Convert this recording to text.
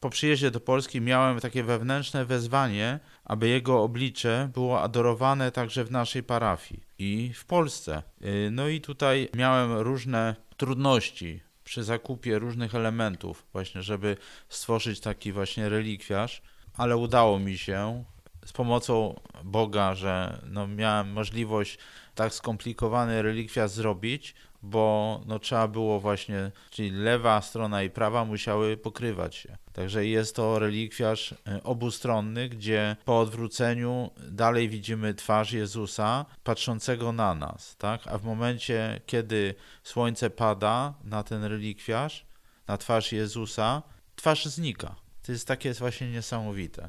po przyjeździe do Polski miałem takie wewnętrzne wezwanie, aby jego oblicze było adorowane także w naszej parafii i w Polsce. No i tutaj miałem różne trudności przy zakupie różnych elementów, właśnie, żeby stworzyć taki właśnie relikwiarz, ale udało mi się z pomocą Boga, że no, miałem możliwość tak skomplikowany relikwiarz zrobić, bo no, trzeba było właśnie, czyli lewa strona i prawa musiały pokrywać się. Także jest to relikwiarz obustronny, gdzie po odwróceniu dalej widzimy twarz Jezusa patrzącego na nas, tak? A w momencie, kiedy słońce pada na ten relikwiarz, na twarz Jezusa, twarz znika. To jest takie właśnie niesamowite.